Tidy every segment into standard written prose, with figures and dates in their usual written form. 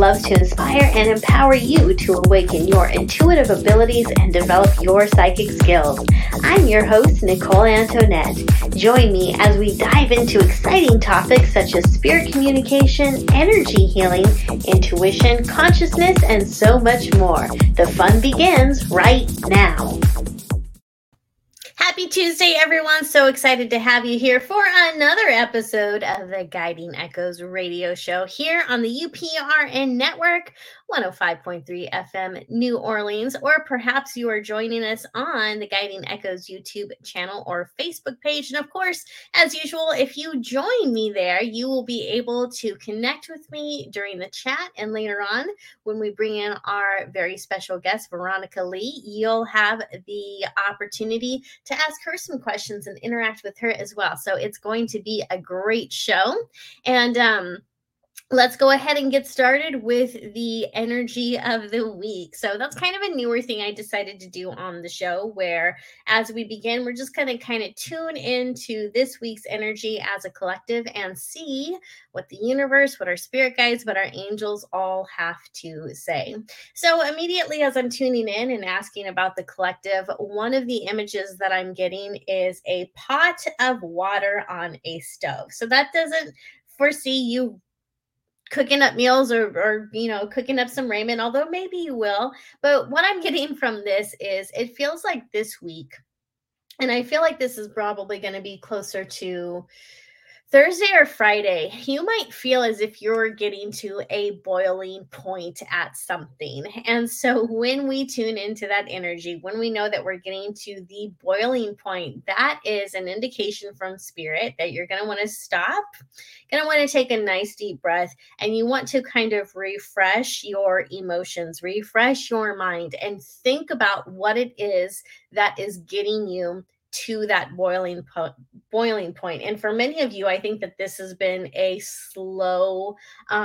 loves to inspire and empower you to awaken your intuitive abilities and develop your psychic skills. I'm your host, Nicole Antoinette. Join me as we dive into exciting topics such as spirit communication, energy healing, intuition, consciousness, and so much more. The fun begins right now. Happy Tuesday, everyone. So excited to have you here for another episode of the Guiding Echoes radio show here on the UPRN network, 105.3 FM New Orleans, or perhaps you are joining us on the Guiding Echoes YouTube channel or Facebook page. And of course, as usual, if you join me there, you will be able to connect with me during the chat. And later on, when we bring in our very special guest, Veronica Lee, you'll have the opportunity to ask her some questions and interact with her as well. So it's going to be a great show. And let's go ahead and get started with the energy of the week. So that's kind of a newer thing I decided to do on the show, where as we begin, we're just going to kind of tune into this week's energy as a collective and see what the universe, what our spirit guides, what our angels all have to say. So immediately as I'm tuning in and asking about the collective, one of the images that I'm getting is a pot of water on a stove. So that doesn't foresee you cooking up meals or cooking up some ramen, although maybe you will. But what I'm getting from this is it feels like this week, and I feel like this is probably going to be closer to Thursday or Friday, you might feel as if you're getting to a boiling point at something. And so when we tune into that energy, when we know that we're getting to the boiling point, that is an indication from spirit that you're going to want to stop, going to want to take a nice deep breath, and you want to kind of refresh your emotions, refresh your mind, and think about what it is that is getting you to that boiling point. And for many of you, I think that this has been a slow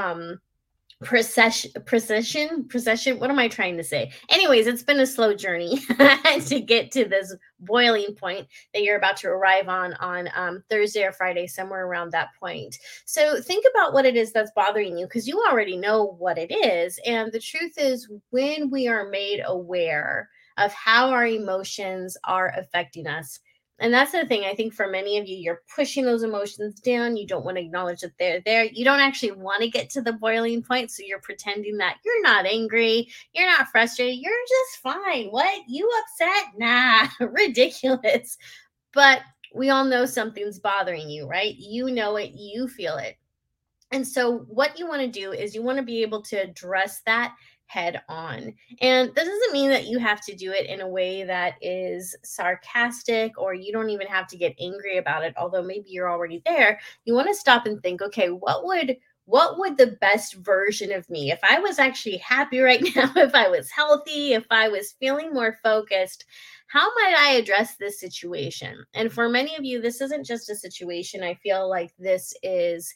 procession. What am I trying to say? Anyways, it's been a slow journey to get to this boiling point that you're about to arrive on Thursday or Friday, somewhere around that point. So think about what it is that's bothering you, because you already know what it is. And the truth is, when we are made aware of how our emotions are affecting us. And that's the thing. I think for many of you, you're pushing those emotions down. You don't want to acknowledge that they're there. You don't actually want to get to the boiling point. So you're pretending that you're not angry. You're not frustrated. You're just fine. What? You upset? Nah, ridiculous. But we all know something's bothering you, right? You know it. You feel it. And so what you want to do is you want to be able to address that head on. And this doesn't mean that you have to do it in a way that is sarcastic, or you don't even have to get angry about it, although maybe you're already there. You want to stop and think, okay, what would the best version of me, if I was actually happy right now, if I was healthy, if I was feeling more focused, how might I address this situation? And for many of you, this isn't just a situation. I feel like this is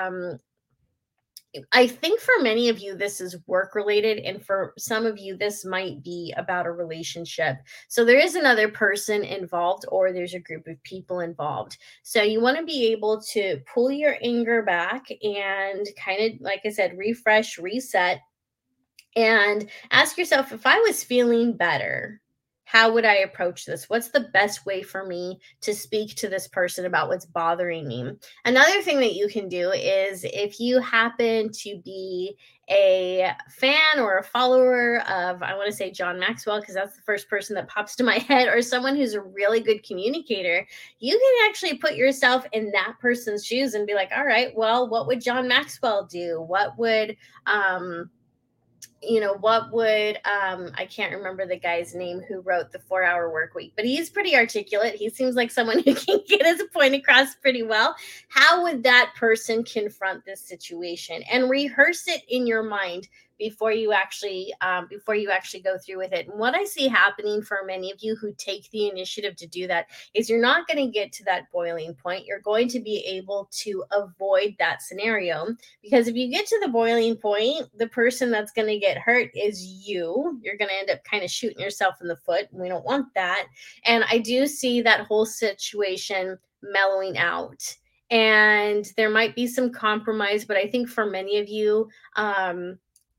I think for many of you, this is work related. And for some of you, this might be about a relationship. So there is another person involved, or there's a group of people involved. So you want to be able to pull your anger back and kind of, like I said, refresh, reset, and ask yourself, if I was feeling better, how would I approach this? What's the best way for me to speak to this person about what's bothering me? Another thing that you can do is, if you happen to be a fan or a follower of, I want to say John Maxwell, because that's the first person that pops to my head, or someone who's a really good communicator, you can actually put yourself in that person's shoes and be like, all right, well, what would John Maxwell do? What would, I can't remember the guy's name who wrote the 4-Hour Workweek, but he's pretty articulate. He seems like someone who can get his point across pretty well. How would that person confront this situation? And rehearse it in your mind before you actually go through with it. And what I see happening for many of you who take the initiative to do that is, you're not going to get to that boiling point. You're going to be able to avoid that scenario, because if you get to the boiling point, the person that's going to get hurt is you. You're going to end up kind of shooting yourself in the foot. We don't want that. And I do see that whole situation mellowing out. And there might be some compromise, but I think for many of you,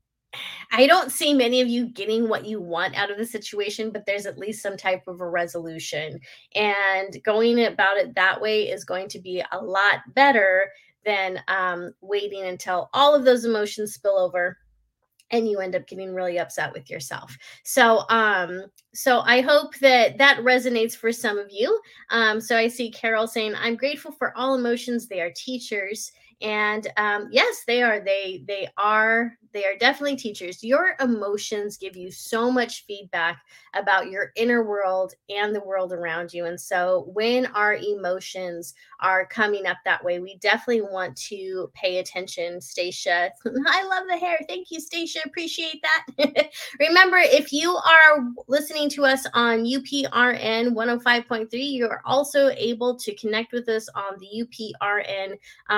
I don't see many of you getting what you want out of the situation, but there's at least some type of a resolution. And going about it that way is going to be a lot better than waiting until all of those emotions spill over and you end up getting really upset with yourself. So I hope that that resonates for some of you. So I see Carol saying, I'm grateful for all emotions. They are teachers. And yes, they are. They are definitely teachers. Your emotions give you so much feedback about your inner world and the world around you. And so when our emotions are coming up that way, we definitely want to pay attention. Stacia, I love the hair. Thank you, Stacia. Appreciate that. Remember, if you are listening to us on UPRN 105.3, you are also able to connect with us on the UPRN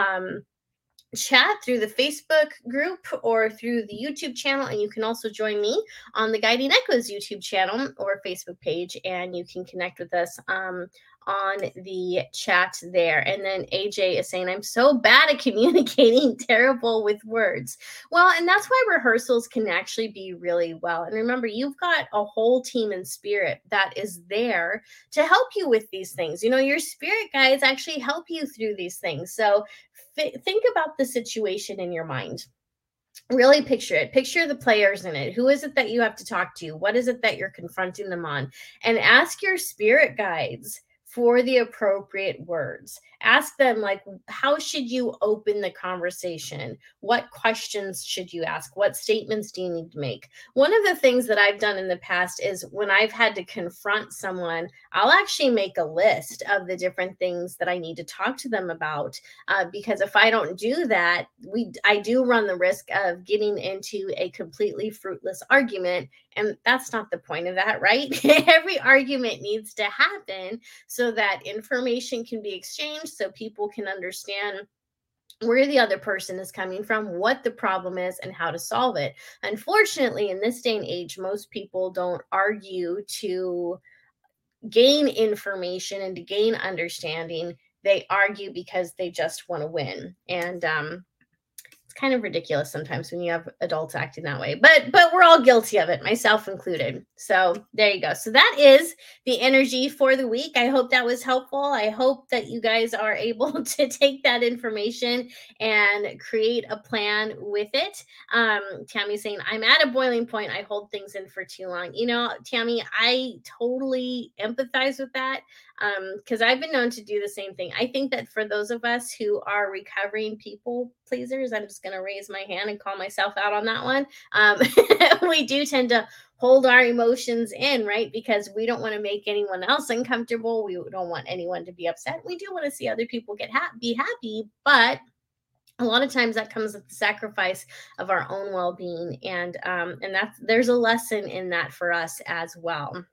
chat through the Facebook group or through the YouTube channel. And you can also join me on the Guiding Echoes YouTube channel or Facebook page, and you can connect with us on the chat there. And then AJ is saying, I'm so bad at communicating, terrible with words. Well, and that's why rehearsals can actually be really well. And remember, you've got a whole team in spirit that is there to help you with these things. You know, your spirit guides actually help you through these things. So think about the situation in your mind. Really picture it. Picture the players in it. Who is it that you have to talk to? What is it that you're confronting them on? And ask your spirit guides for the appropriate words. Ask them, like, how should you open the conversation? What questions should you ask? What statements do you need to make? One of the things that I've done in the past is when I've had to confront someone, I'll actually make a list of the different things that I need to talk to them about. Because if I don't do that, I do run the risk of getting into a completely fruitless argument. And that's not the point of that, right? Every argument needs to happen so that information can be exchanged, so people can understand where the other person is coming from, what the problem is, and how to solve it. Unfortunately, in this day and age, most people don't argue to gain information and to gain understanding. They argue because they just want to win. And it's kind of ridiculous sometimes when you have adults acting that way, but we're all guilty of it, myself included. So there you go. So that is the energy for the week. I hope that was helpful. I hope that you guys are able to take that information and create a plan with it. Tammy's saying, I'm at a boiling point. I hold things in for too long. You know, Tammy, I totally empathize with that. Because I've been known to do the same thing. I think that for those of us who are recovering people pleasers, I'm just going to raise my hand and call myself out on that one. We do tend to hold our emotions in, right? Because we don't want to make anyone else uncomfortable. We don't want anyone to be upset. We do want to see other people be happy, but a lot of times that comes at the sacrifice of our own well-being, and there's a lesson in that for us as well.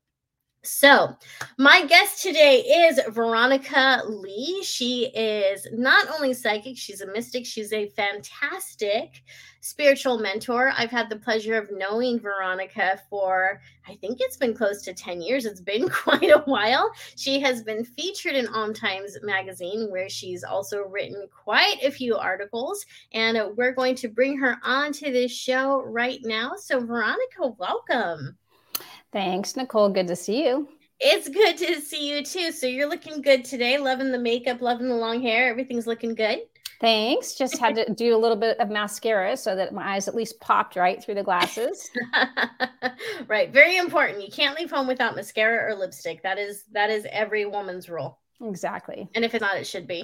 So my guest today is Veronica Lee. She is not only psychic, she's a mystic. She's a fantastic spiritual mentor. I've had the pleasure of knowing Veronica for, I think it's been close to 10 years. It's been quite a while. She has been featured in Om Times magazine, where she's also written quite a few articles. And we're going to bring her on to this show right now. So Veronica, welcome. Thanks, Nicole. Good to see you. It's good to see you too. So you're looking good today. Loving the makeup, loving the long hair. Everything's looking good. Thanks. Just had to do a little bit of mascara so that my eyes at least popped right through the glasses. Right. Very important. You can't leave home without mascara or lipstick. That is every woman's rule. Exactly. And if it's not, it should be.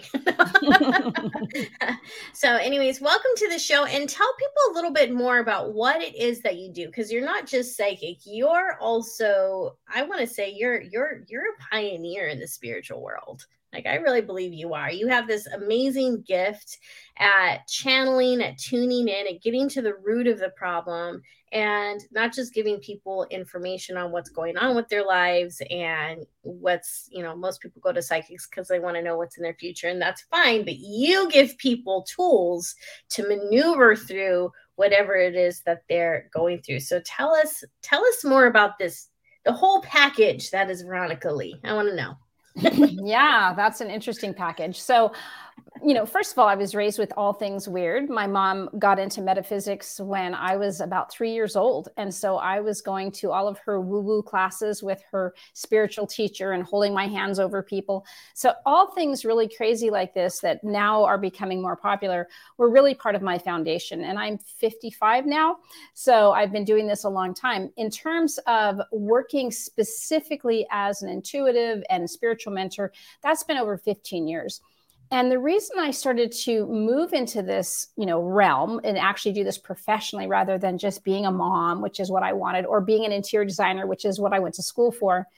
So anyways, welcome to the show, and tell people a little bit more about what it is that you do, because you're not just psychic. You're also, I want to say, you're a pioneer in the spiritual world. Like, I really believe you are. You have this amazing gift at channeling, at tuning in, at getting to the root of the problem, and not just giving people information on what's going on with their lives and what's, most people go to psychics because they want to know what's in their future, and that's fine. But you give people tools to maneuver through whatever it is that they're going through. So tell us more about this, the whole package that is Veronica Lee. I want to know. Yeah, that's an interesting package. So First of all, I was raised with all things weird. My mom got into metaphysics when I was about 3 years old. And so I was going to all of her woo-woo classes with her spiritual teacher and holding my hands over people. So all things really crazy like this that now are becoming more popular were really part of my foundation. And I'm 55 now. So I've been doing this a long time. In terms of working specifically as an intuitive and spiritual mentor, that's been over 15 years. And the reason I started to move into this, realm and actually do this professionally rather than just being a mom, which is what I wanted, or being an interior designer, which is what I went to school for,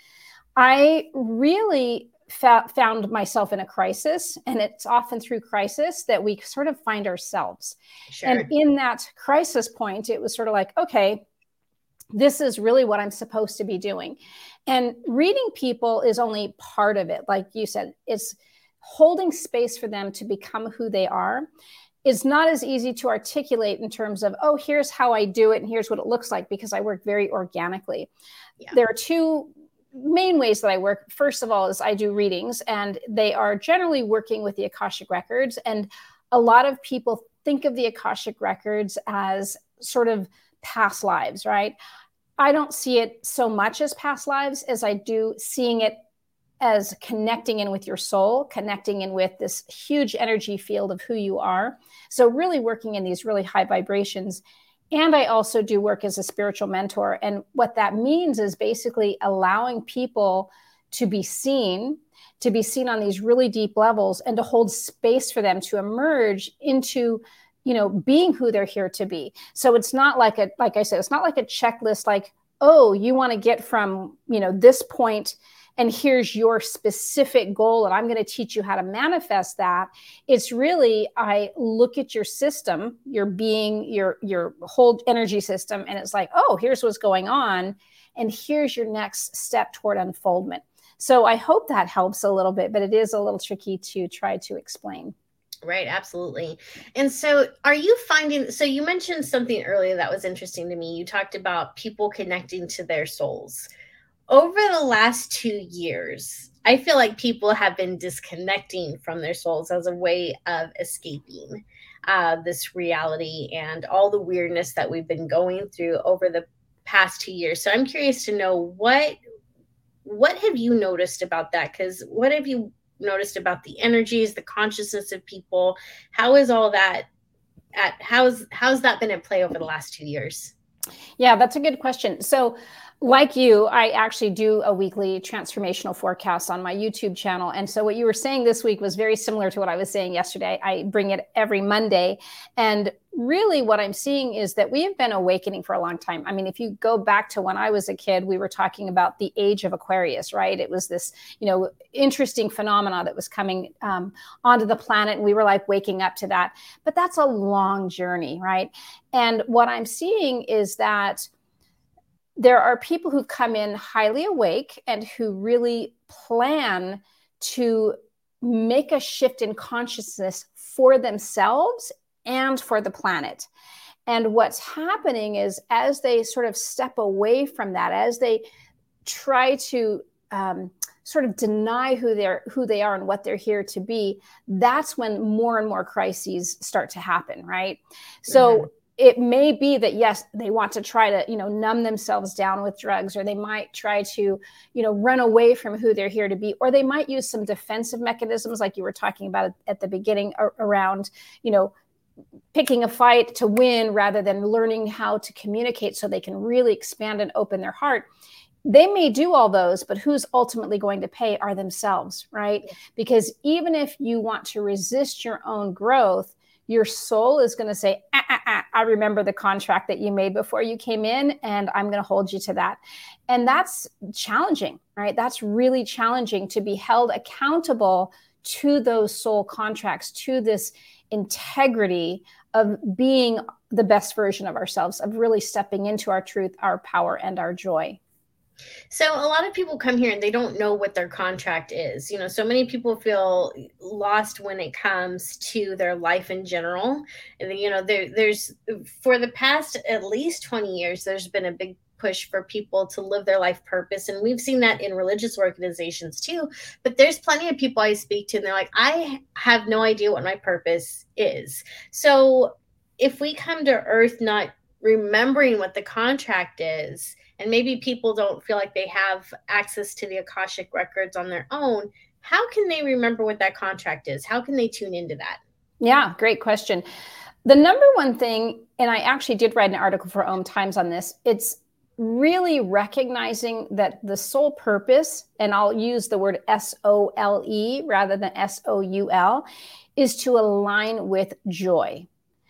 I really found myself in a crisis. And it's often through crisis that we sort of find ourselves. Sure. And in that crisis point, it was sort of like, okay, this is really what I'm supposed to be doing. And reading people is only part of it. Like you said, it's holding space for them to become who they are is not as easy to articulate in terms of, oh, here's how I do it and here's what it looks like, because I work very organically. Yeah. There are two main ways that I work. First of all is I do readings, and they are generally working with the Akashic Records. And a lot of people think of the Akashic Records as sort of past lives, right? I don't see it so much as past lives as I do seeing it as connecting in with your soul, connecting in with this huge energy field of who you are. So really working in these really high vibrations. And I also do work as a spiritual mentor. And what that means is basically allowing people to be seen on these really deep levels, and to hold space for them to emerge into, being who they're here to be. So it's not like I said, it's not like a checklist, like, oh, you want to get from, this point, and here's your specific goal, and I'm going to teach you how to manifest that. It's really, I look at your system, your being, your whole energy system, and it's like, oh, here's what's going on, and here's your next step toward unfoldment. So I hope that helps a little bit, but it is a little tricky to try to explain. Right, absolutely. And so are you finding, so you mentioned something earlier that was interesting to me. You talked about people connecting to their souls. Over the last 2 years, I feel like people have been disconnecting from their souls as a way of escaping this reality and all the weirdness that we've been going through over the past 2 years. So I'm curious to know what have you noticed about that? Because what have you noticed about the energies, the consciousness of people? How is all that how's that been at play over the last 2 years? Yeah, that's a good question. So like you, I actually do a weekly transformational forecast on my YouTube channel. And so what you were saying this week was very similar to what I was saying yesterday. I bring it every Monday. And really what I'm seeing is that we have been awakening for a long time. I mean, if you go back to when I was a kid, we were talking about the age of Aquarius, right? It was this, interesting phenomena that was coming onto the planet. And we were like waking up to that. But that's a long journey, right? And what I'm seeing is that there are people who've come in highly awake and who really plan to make a shift in consciousness for themselves and for the planet. And what's happening is, as they sort of step away from that, as they try to sort of deny who they are and what they're here to be, that's when more and more crises start to happen, right? So it may be that, yes, they want to try to, numb themselves down with drugs, or they might try to, run away from who they're here to be, or they might use some defensive mechanisms like you were talking about at the beginning around, picking a fight to win rather than learning how to communicate so they can really expand and open their heart. They may do all those, but who's ultimately going to pay are themselves, right? Because even if you want to resist your own growth, your soul is going to say, I remember the contract that you made before you came in, and I'm going to hold you to that. And that's challenging, right? That's really challenging, to be held accountable to those soul contracts, to this integrity of being the best version of ourselves, of really stepping into our truth, our power, and our joy. So a lot of people come here and they don't know what their contract is. So many people feel lost when it comes to their life in general. And there's for the past at least 20 years, there's been a big push for people to live their life purpose. And we've seen that in religious organizations too. But there's plenty of people I speak to and they're like, I have no idea what my purpose is. So if we come to earth not remembering what the contract is, and maybe people don't feel like they have access to the Akashic records on their own, how can they remember what that contract is? How can they tune into that? Yeah, great question. The number one thing, and I actually did write an article for Om Times on this, it's really recognizing that the soul purpose, and I'll use the word SOLE rather than SOUL, is to align with joy,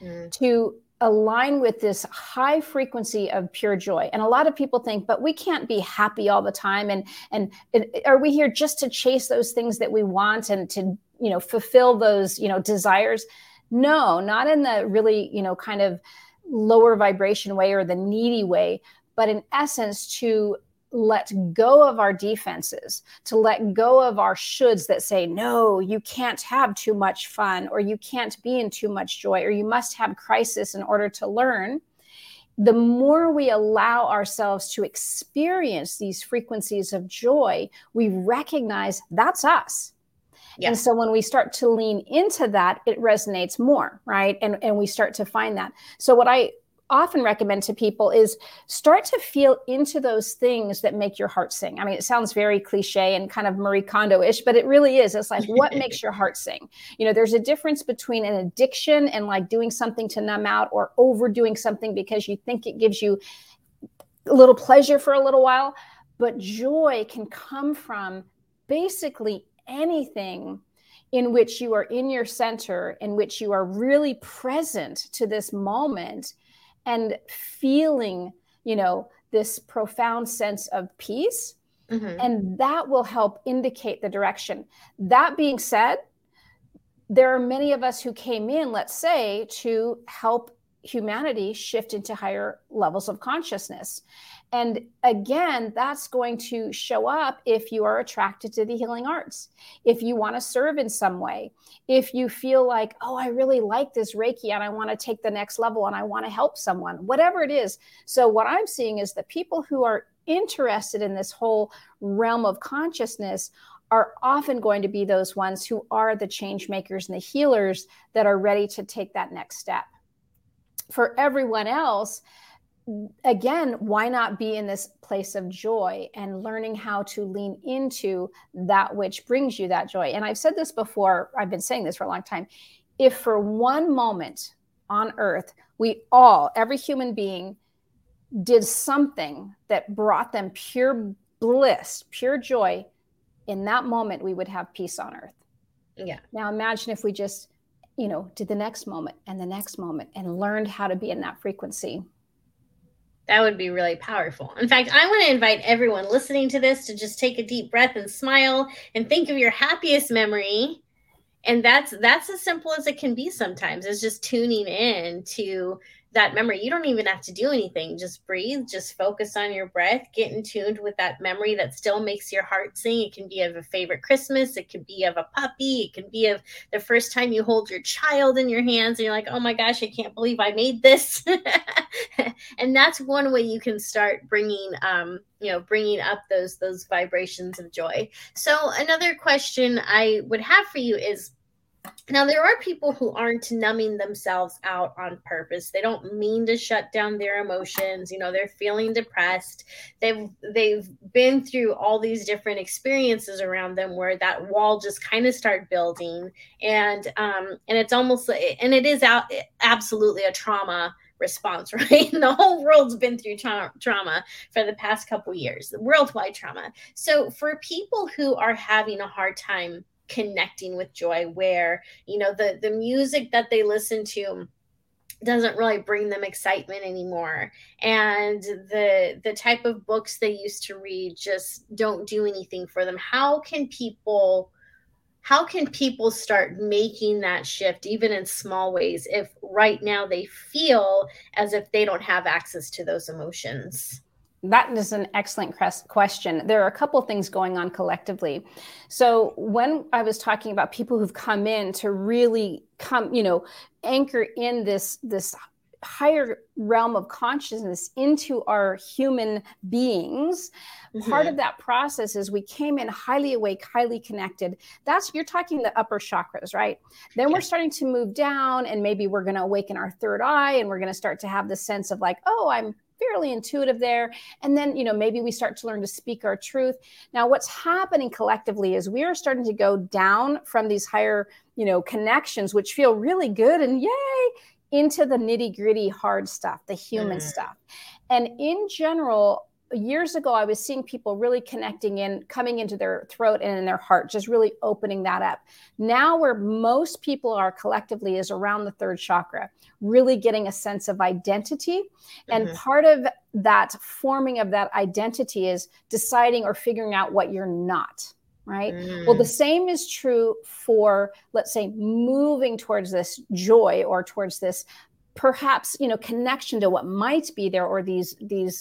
to align with this high frequency of pure joy. And a lot of people think, but we can't be happy all the time. And are we here just to chase those things that we want and to, fulfill those, desires? No, not in the really, kind of lower vibration way or the needy way, but in essence, to let go of our defenses, to let go of our shoulds that say, no, you can't have too much fun, or you can't be in too much joy, or you must have crisis in order to learn. The more we allow ourselves to experience these frequencies of joy, we recognize that's us. Yeah. And so when we start to lean into that, it resonates more, right? And we start to find that. So what I often recommend to people is start to feel into those things that make your heart sing. I mean, it sounds very cliche and kind of Marie Kondo-ish, but it really is. It's like, what makes your heart sing? There's a difference between an addiction and like doing something to numb out, or overdoing something because you think it gives you a little pleasure for a little while. But joy can come from basically anything in which you are in your center, in which you are really present to this moment and feeling, this profound sense of peace. Mm-hmm. And that will help indicate the direction. That being said, there are many of us who came in, let's say, to help humanity shift into higher levels of consciousness. And again, that's going to show up if you are attracted to the healing arts, if you want to serve in some way, if you feel like, oh, I really like this Reiki and I want to take the next level and I want to help someone, whatever it is. So what I'm seeing is that people who are interested in this whole realm of consciousness are often going to be those ones who are the change makers and the healers that are ready to take that next step. For everyone else, again, why not be in this place of joy and learning how to lean into that which brings you that joy? And I've said this before, I've been saying this for a long time. If for one moment on earth, every human being did something that brought them pure bliss, pure joy, in that moment, we would have peace on earth. Yeah. Now imagine if we just, did the next moment and the next moment and learned how to be in that frequency. That would be really powerful. In fact, I want to invite everyone listening to this to just take a deep breath and smile and think of your happiest memory. And that's as simple as it can be sometimes, is just tuning in to that memory. You don't even have to do anything. Just breathe, just focus on your breath, get in tuned with that memory that still makes your heart sing. It can be of a favorite Christmas. It could be of a puppy. It can be of the first time you hold your child in your hands and you're like, oh my gosh, I can't believe I made this. And that's one way you can start bringing up those vibrations of joy. So another question I would have for you is, now, there are people who aren't numbing themselves out on purpose. They don't mean to shut down their emotions. They're feeling depressed. They've been through all these different experiences around them where that wall just kind of start building. And it's almost, and it is absolutely a trauma response, right? The whole world's been through trauma for the past couple years, worldwide trauma. So for people who are having a hard time connecting with joy, where the music that they listen to doesn't really bring them excitement anymore, and the type of books they used to read just don't do anything for them, how can people start making that shift, even in small ways, if right now they feel as if they don't have access to those emotions? That is an excellent question. There are a couple of things going on collectively. So when I was talking about people who've come in to really anchor in this higher realm of consciousness into our human beings. Part of that process is we came in highly awake, highly connected. You're talking the upper chakras, right? Then we're starting to move down, and maybe we're going to awaken our third eye, and we're going to start to have the sense of like, oh, I'm fairly intuitive there. And then, maybe we start to learn to speak our truth. Now, what's happening collectively is we are starting to go down from these higher, connections, which feel really good and yay, into the nitty gritty hard stuff, the human stuff. And in general, years ago, I was seeing people really coming into their throat and in their heart, just really opening that up. Now where most people are collectively is around the third chakra, really getting a sense of identity. And part of that forming of that identity is deciding or figuring out what you're not. Right. Well, the same is true for, let's say, moving towards this joy or towards this perhaps, connection to what might be there, or these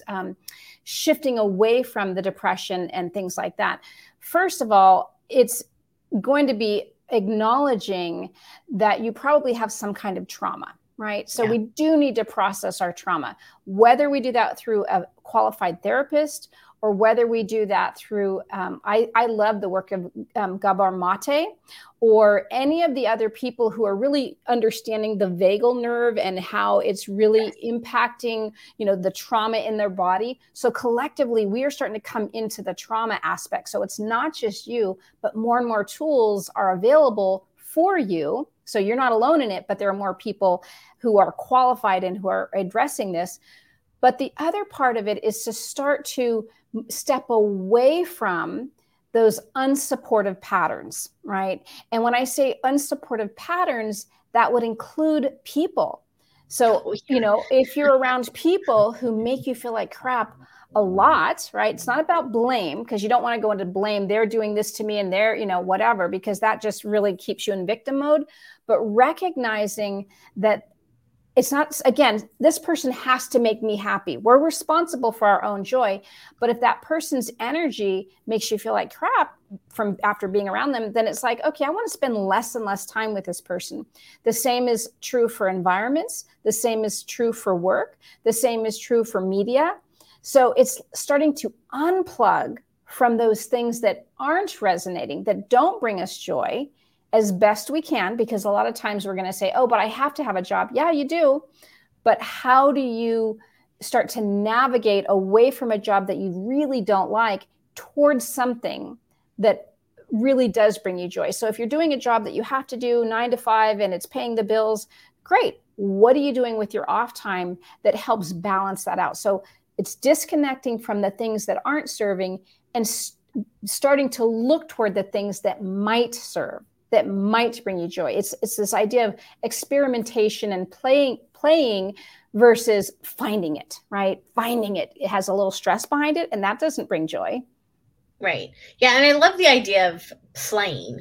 shifting away from the depression and things like that. First of all, it's going to be acknowledging that you probably have some kind of trauma, right? So we do need to process our trauma, whether we do that through a qualified therapist or whether we do that through, I love the work of Gabor Mate, or any of the other people who are really understanding the vagal nerve and how it's really impacting, the trauma in their body. So collectively, we are starting to come into the trauma aspect. So it's not just you, but more and more tools are available for you. So you're not alone in it, but there are more people who are qualified and who are addressing this. But the other part of it is to start to step away from those unsupportive patterns, right? And when I say unsupportive patterns, that would include people. So, if you're around people who make you feel like crap a lot, right? It's not about blame, because you don't want to go into blame. They're doing this to me and they're, whatever, because that just really keeps you in victim mode. But recognizing that it's not, again, this person has to make me happy. We're responsible for our own joy. But if that person's energy makes you feel like crap from after being around them, then it's like, okay, I want to spend less and less time with this person. The same is true for environments. The same is true for work. The same is true for media. So it's starting to unplug from those things that aren't resonating, that don't bring us joy, as best we can, because a lot of times we're going to say, oh, but I have to have a job. Yeah, you do. But how do you start to navigate away from a job that you really don't like towards something that really does bring you joy? So if you're doing a job that you have to do 9 to 5 and it's paying the bills, great. What are you doing with your off time that helps balance that out? So it's disconnecting from the things that aren't serving and starting to look toward the things that might serve, that might bring you joy. It's this idea of experimentation and playing versus finding it, right? Finding it has a little stress behind it, and that doesn't bring joy. Right. Yeah. And I love the idea of playing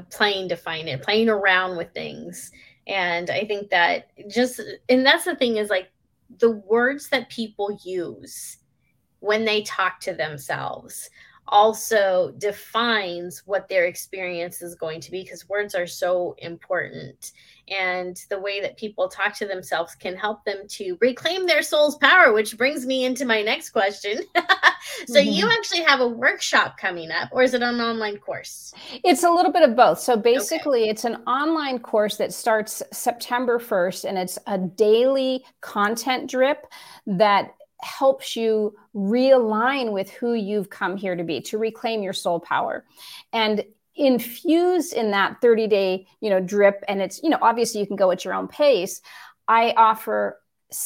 to find it, playing around with things. And I think that and that's the thing, is like the words that people use when they talk to themselves also defines what their experience is going to be, because words are so important. And the way that people talk to themselves can help them to reclaim their soul's power, which brings me into my next question. So you actually have a workshop coming up, or is it an online course? It's a little bit of both. So basically, It's an online course that starts September 1st, and it's a daily content drip that helps you realign with who you've come here to be, to reclaim your soul power. And infused in that 30-day, drip, and it's, obviously you can go at your own pace. I offer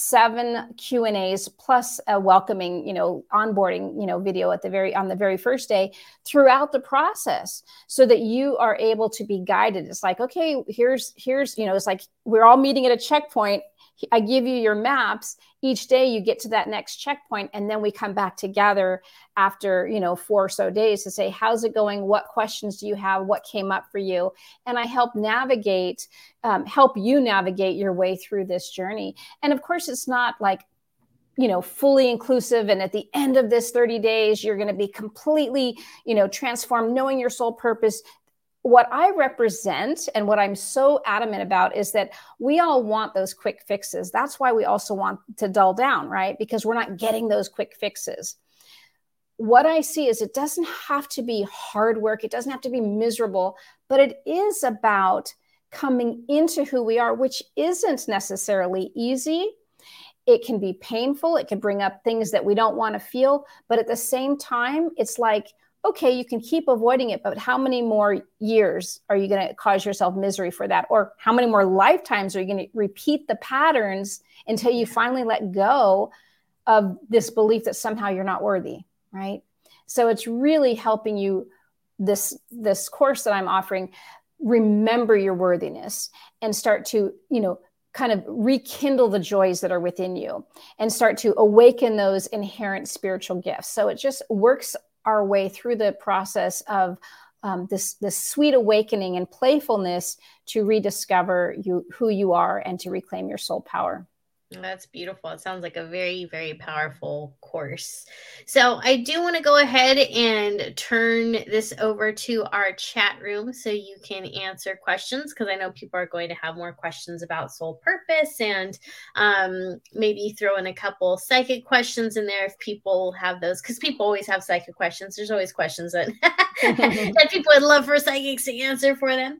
7 Q&As plus a welcoming, onboarding, video on the very first day throughout the process, so that you are able to be guided. It's like, okay, here's, it's like we're all meeting at a checkpoint. I give you your maps. Each day you get to that next checkpoint, and then we come back together after, 4 or so days to say, how's it going? What questions do you have? What came up for you? And I help you navigate your way through this journey. And of course, it's not like, fully inclusive, and at the end of this 30 days, you're going to be completely, transformed, knowing your soul purpose. what I represent and what I'm so adamant about is that we all want those quick fixes. That's why we also want to dull down, right? Because we're not getting those quick fixes. What I see is it doesn't have to be hard work. It doesn't have to be miserable, but it is about coming into who we are, which isn't necessarily easy. It can be painful. It can bring up things that we don't want to feel. But at the same time, it's like, okay, you can keep avoiding it, but how many more years are you going to cause yourself misery for that? Or how many more lifetimes are you going to repeat the patterns until you finally let go of this belief that somehow you're not worthy, right? So it's really helping you, this course that I'm offering, remember your worthiness and start to, kind of rekindle the joys that are within you and start to awaken those inherent spiritual gifts. So it just works our way through the process of this sweet awakening and playfulness to rediscover who you are and to reclaim your soul power. That's beautiful. It sounds like a very, very powerful course. So I do want to go ahead and turn this over to our chat room so you can answer questions, because I know people are going to have more questions about soul purpose, and maybe throw in a couple psychic questions in there if people have those, because people always have psychic questions. There's always questions that, that people would love for psychics to answer for them.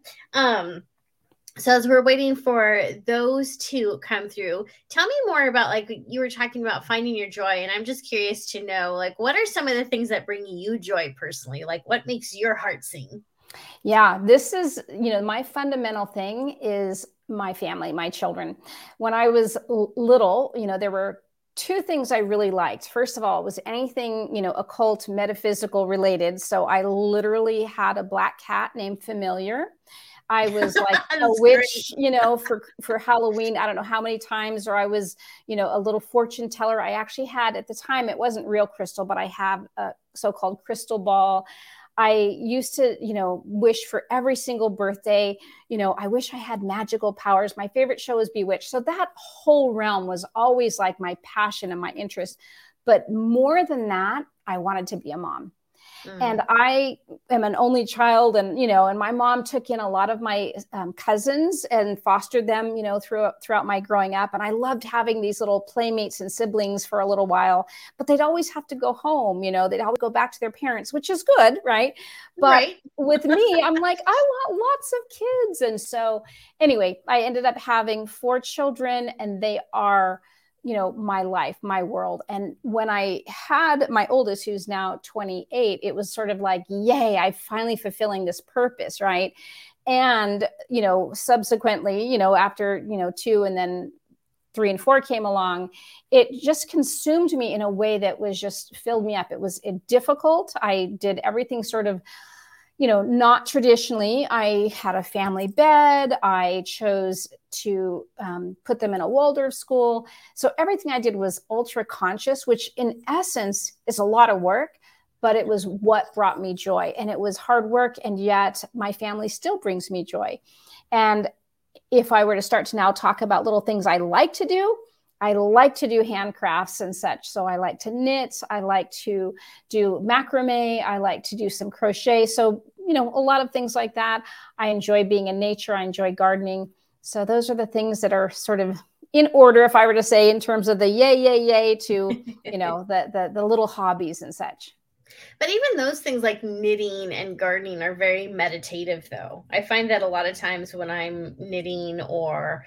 So as we're waiting for those to come through, tell me more about, like, you were talking about finding your joy. And I'm just curious to know, like, what are some of the things that bring you joy personally? Like, what makes your heart sing? Yeah, this is, my fundamental thing is my family, my children. When I was little, there were two things I really liked. First of all, it was anything, occult, metaphysical related. So I literally had a black cat named Familiar. I was like a witch, for Halloween. I don't know how many times, or I was, a little fortune teller. I actually had, at the time, it wasn't real crystal, but I have a so-called crystal ball. I used to, wish for every single birthday, I wish I had magical powers. My favorite show was Bewitched. So that whole realm was always like my passion and my interest. But more than that, I wanted to be a mom. And I am an only child, and, and my mom took in a lot of my cousins and fostered them, throughout my growing up. And I loved having these little playmates and siblings for a little while, but they'd always have to go home, they'd always go back to their parents, which is good, right? But with me, I'm like, I want lots of kids. And so anyway, I ended up having 4 children, and they are, my life, my world. And when I had my oldest, who's now 28, it was sort of like, yay, I'm finally fulfilling this purpose, right? And, subsequently, after, 2 and then 3 and 4 came along, it just consumed me in a way that was just filled me up. It was difficult. I did everything sort of, not traditionally. I had a family bed. I chose to put them in a Waldorf school. So everything I did was ultra conscious, which in essence is a lot of work, but it was what brought me joy. And it was hard work. And yet my family still brings me joy. And if I were to start to now talk about little things I like to do handcrafts and such. So I like to knit. I like to do macrame. I like to do some crochet. So, a lot of things like that. I enjoy being in nature. I enjoy gardening. So those are the things that are sort of in order, if I were to say, in terms of the yay to, the little hobbies and such. But even those things like knitting and gardening are very meditative, though. I find that a lot of times when I'm knitting, or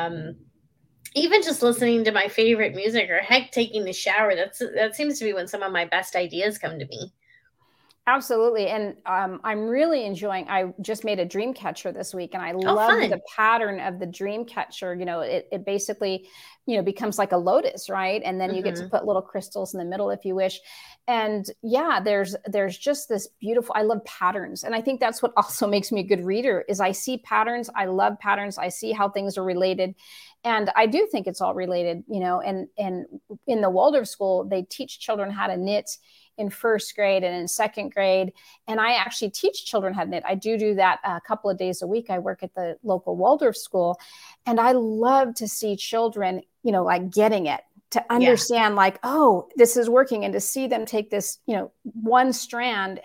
even just listening to my favorite music, or heck, taking a shower, that seems to be when some of my best ideas come to me. Absolutely. And I'm really enjoying, I just made a dream catcher this week, and I love the pattern of the dream catcher. It basically, becomes like a lotus, right? And then you get to put little crystals in the middle if you wish. And yeah, there's just this beautiful, I love patterns. And I think that's what also makes me a good reader, is I see patterns. I love patterns. I see how things are related. And I do think it's all related, and in the Waldorf school, they teach children how to knit in first grade and in second grade. And I actually teach children how to knit. I do that a couple of days a week. I work at the local Waldorf school, and I love to see children, like getting it, to understand like, oh, this is working. And to see them take this, one strand and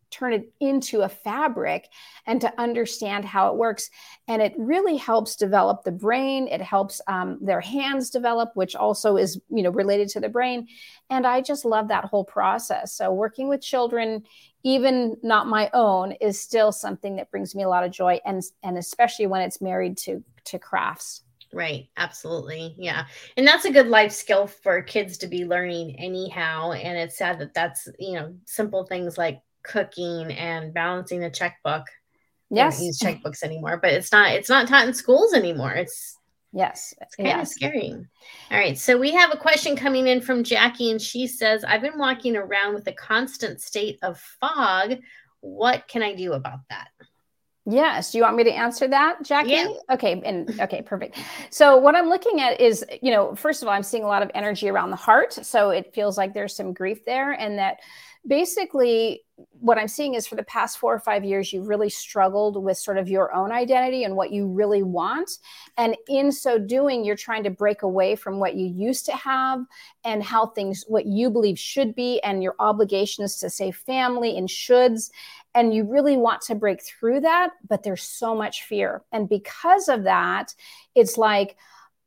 turn it into a fabric and to understand how it works. And it really helps develop the brain. It helps their hands develop, which also is, related to the brain. And I just love that whole process. So working with children, even not my own, is still something that brings me a lot of joy. And especially when it's married to crafts. Right. Absolutely. Yeah. And that's a good life skill for kids to be learning anyhow. And it's sad that that's, simple things like cooking and balancing a checkbook. Yes. They don't use checkbooks anymore, but it's not taught in schools anymore. It's kind of scary. All right. So we have a question coming in from Jackie, and she says, I've been walking around with a constant state of fog. What can I do about that? Yes. Do you want me to answer that, Jackie? Yeah. Okay, perfect. So what I'm looking at is, first of all, I'm seeing a lot of energy around the heart. So it feels like there's some grief there, and that basically what I'm seeing is for the past 4 or 5 years, you've really struggled with sort of your own identity and what you really want. And in so doing, you're trying to break away from what you used to have and what you believe should be. And your obligation is to say family and shoulds. And you really want to break through that, but there's so much fear. And because of that, it's like,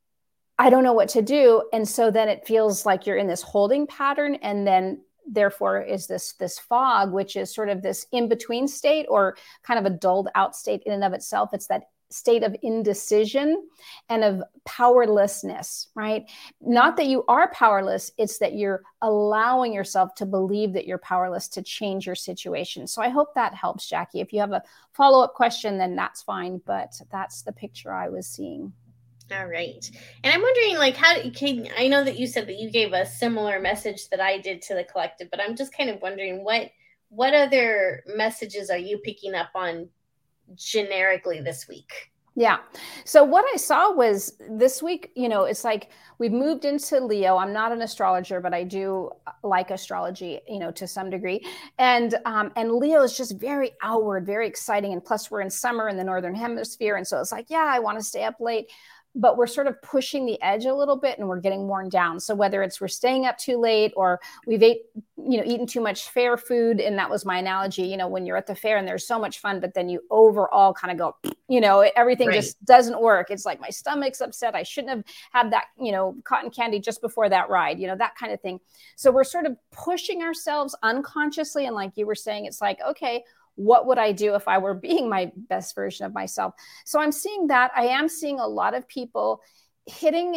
I don't know what to do. And so then it feels like you're in this holding pattern. And then therefore is this fog, which is sort of this in-between state, or kind of a dulled out state in and of itself. It's that state of indecision and of powerlessness, right? Not that you are powerless, it's that you're allowing yourself to believe that you're powerless to change your situation. So I hope that helps, Jackie. If you have a follow-up question, then that's fine, but that's the picture I was seeing. All right. And I'm wondering, I know that you said that you gave a similar message that I did to the collective, but I'm just kind of wondering what other messages are you picking up on generically this week? Yeah. So what I saw was this week, it's like we've moved into Leo. I'm not an astrologer, but I do like astrology, to some degree. And Leo is just very outward, very exciting. And plus we're in summer in the Northern Hemisphere. And so it's like, yeah, I want to stay up late. But we're sort of pushing the edge a little bit and we're getting worn down. So whether it's we're staying up too late or we've eaten too much fair food. And that was my analogy, when you're at the fair and there's so much fun, but then you overall kind of go, everything just doesn't work. It's like my stomach's upset. I shouldn't have had that, cotton candy just before that ride, that kind of thing. So we're sort of pushing ourselves unconsciously. And like you were saying, it's like, okay, what would I do if I were being my best version of myself? So I'm seeing that. I am seeing a lot of people hitting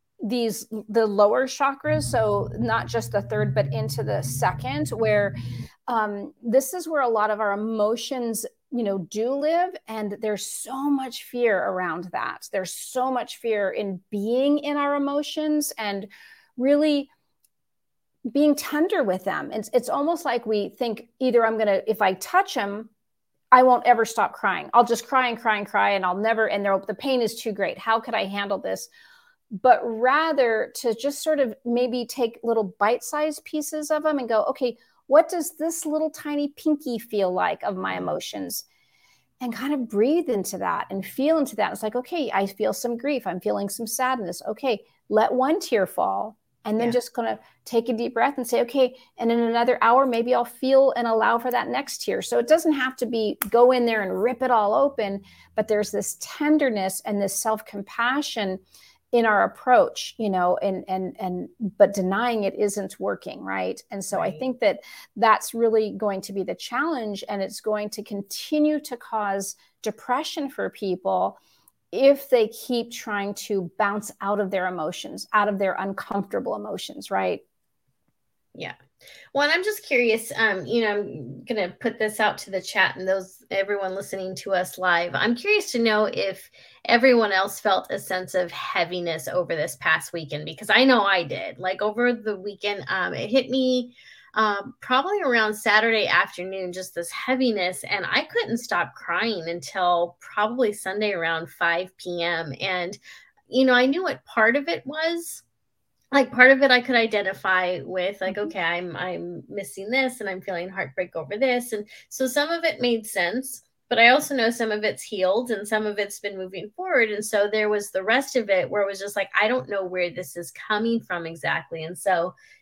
the lower chakras. So not just the third, but into the second, where this is where a lot of our emotions, do live. And there's so much fear around that. There's so much fear in being in our emotions and really being tender with them. It's almost like we think either if I touch him, I won't ever stop crying. I'll just cry and cry and cry and I'll never, and the pain is too great. How could I handle this? But rather to just sort of maybe take little bite-sized pieces of them and go, okay, what does this little tiny pinky feel like of my emotions? And kind of breathe into that and feel into that. It's like, okay, I feel some grief. I'm feeling some sadness. Okay, let one tear fall. And then just kind of take a deep breath and say, okay, and in another hour, maybe I'll feel and allow for that next tear. So it doesn't have to be go in there and rip it all open, but there's this tenderness and this self-compassion in our approach, but denying it isn't working, right? And so I think that that's really going to be the challenge, and it's going to continue to cause depression for people if they keep trying to bounce out of their emotions, out of their uncomfortable emotions, right? Yeah. Well, and I'm just curious, I'm going to put this out to the chat and everyone listening to us live. I'm curious to know if everyone else felt a sense of heaviness over this past weekend, because I know I did. Like over the weekend, it hit me probably around Saturday afternoon, just this heaviness. And I couldn't stop crying until probably Sunday around 5 p.m. And, I knew what part of it was. Like part of it I could identify with, like, okay, I'm missing this and I'm feeling heartbreak over this. And so some of it made sense, but I also know some of it's healed and some of it's been moving forward. And so there was the rest of it where it was just like, I don't know where this is coming from exactly. And so,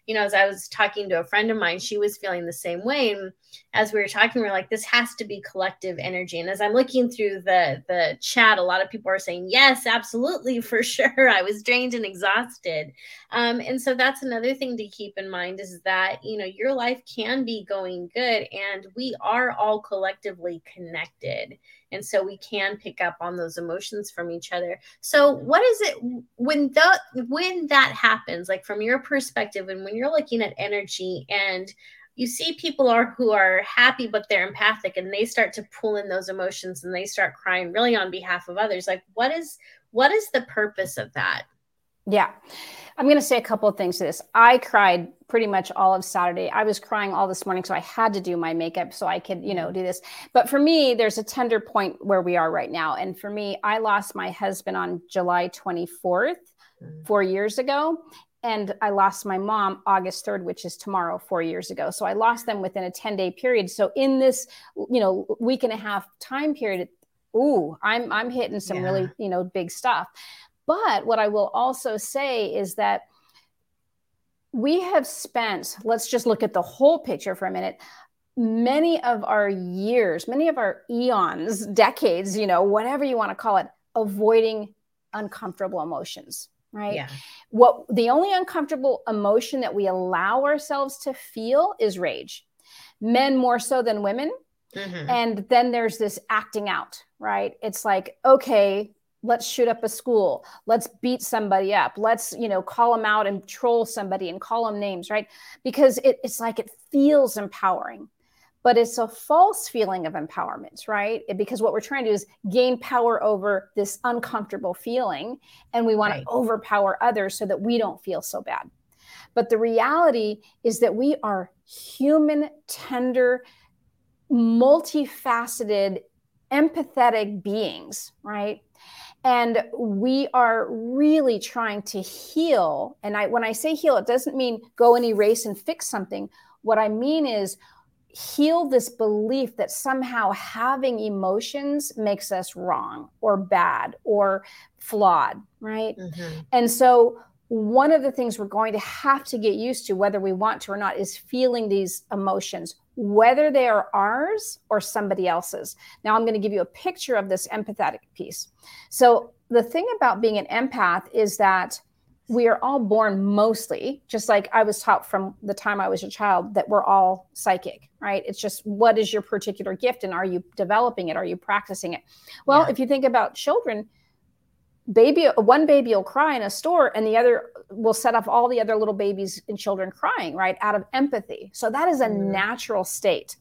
as I was talking to a friend of mine, she was feeling the same way. And as we were talking, we are like, this has to be collective energy. And as I'm looking through the chat, a lot of people are saying, yes, absolutely, for sure. I was drained and exhausted. And so that's another thing to keep in mind, is that, your life can be going good, and we are all collectively connected. And so we can pick up on those emotions from each other. So what is it when that happens, like from your perspective, and when you're looking at energy and you see people who are happy, but they're empathic, and they start to pull in those emotions and they start crying really on behalf of others, like what is the purpose of that? Yeah. I'm going to say a couple of things to this. I cried pretty much all of Saturday. I was crying all this morning, so I had to do my makeup so I could, do this. But for me, there's a tender point where we are right now. And for me, I lost my husband on July 24th, 4 years ago. And I lost my mom August 3rd, which is tomorrow, 4 years ago. So I lost them within a 10-day period. So in this, week and a half time period, I'm hitting some really, big stuff. But what I will also say is that we have spent, let's just look at the whole picture for a minute, many of our years, many of our eons, decades, whatever you want to call it, avoiding uncomfortable emotions, right? Yeah. The only uncomfortable emotion that we allow ourselves to feel is rage. Men more so than women. Mm-hmm. And then there's this acting out, right? It's like, okay, let's shoot up a school. Let's beat somebody up. Let's, call them out and troll somebody and call them names, right? Because it's like it feels empowering, but it's a false feeling of empowerment, right? Because what we're trying to do is gain power over this uncomfortable feeling, and we want to overpower others so that we don't feel so bad. But the reality is that we are human, tender, multifaceted, empathetic beings, right? And we are really trying to heal. And when I say heal, it doesn't mean go and erase and fix something. What I mean is heal this belief that somehow having emotions makes us wrong or bad or flawed, right? Mm-hmm. And so one of the things we're going to have to get used to, whether we want to or not, is feeling these emotions, whether they are ours or somebody else's. Now, I'm going to give you a picture of this empathetic piece. So the thing about being an empath is that we are all born mostly, just like I was taught from the time I was a child, that we're all psychic, right? It's just, what is your particular gift, and are you developing it? Are you practicing it? Well, if you think about children, one baby will cry in a store, and the other will set off all the other little babies and children crying, right? Out of empathy. So that is a natural state.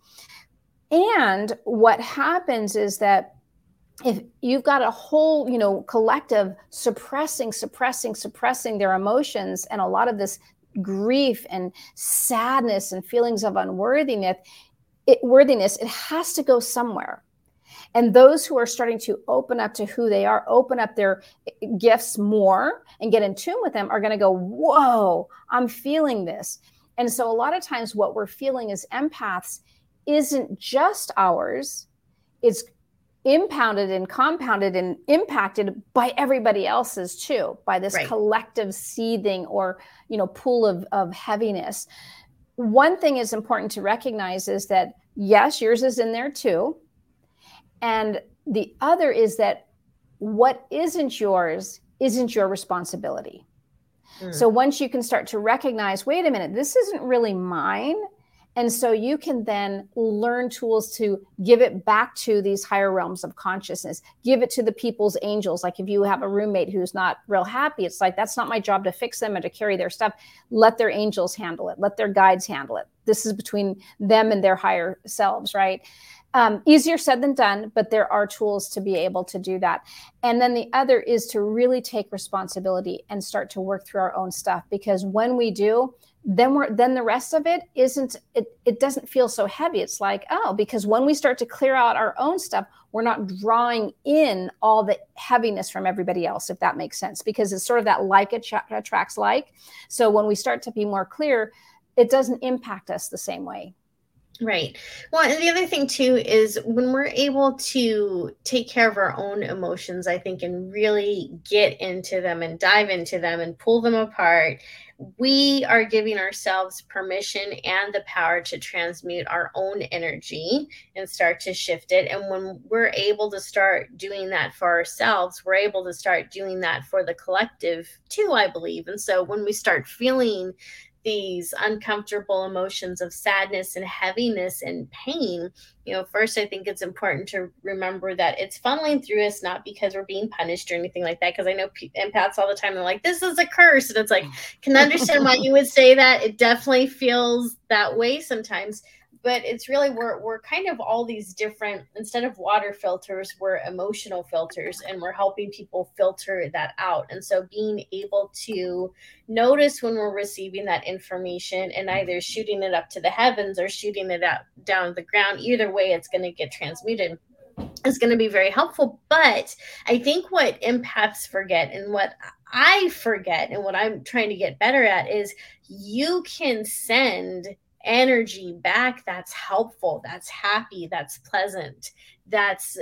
And what happens is that if you've got a whole, collective suppressing their emotions, and a lot of this grief and sadness and feelings of unworthiness, it has to go somewhere. And those who are starting to open up to who they are, open up their gifts more and get in tune with them, are going to go, whoa, I'm feeling this. And so a lot of times what we're feeling as empaths isn't just ours. It's impounded and compounded and impacted by everybody else's too, by this collective seething or, pool of heaviness. One thing is important to recognize is that, yes, yours is in there too. And the other is that what isn't yours isn't your responsibility. So once you can start to recognize, wait a minute, this isn't really mine. And so you can then learn tools to give it back to these higher realms of consciousness, give it to the people's angels. Like if you have a roommate who's not real happy, it's like, that's not my job to fix them and to carry their stuff. Let their angels handle it. Let their guides handle it. This is between them and their higher selves, right? Easier said than done, but there are tools to be able to do that. And then the other is to really take responsibility and start to work through our own stuff, because when we do, then the rest of it it doesn't feel so heavy. It's like, because when we start to clear out our own stuff, we're not drawing in all the heaviness from everybody else, if that makes sense, because it's sort of that like attracts like. So when we start to be more clear, it doesn't impact us the same way. Right. Well, and the other thing too is when we're able to take care of our own emotions, I think, and really get into them and dive into them and pull them apart, we are giving ourselves permission and the power to transmute our own energy and start to shift it. And when we're able to start doing that for ourselves, we're able to start doing that for the collective too, I believe. And so when we start feeling these uncomfortable emotions of sadness and heaviness and pain, first, I think it's important to remember that it's funneling through us, not because we're being punished or anything like that. Because I know empaths all the time, they're like, this is a curse. And it's like, can understand why you would say that. It definitely feels that way sometimes. But it's really, we're kind of all these different, instead of water filters, we're emotional filters, and we're helping people filter that out. And so being able to notice when we're receiving that information and either shooting it up to the heavens or shooting it out down the ground, either way, it's going to get transmuted, is going to be very helpful. But I think what empaths forget, and what I forget, and what I'm trying to get better at, is you can send energy back that's helpful, that's happy, that's pleasant, that's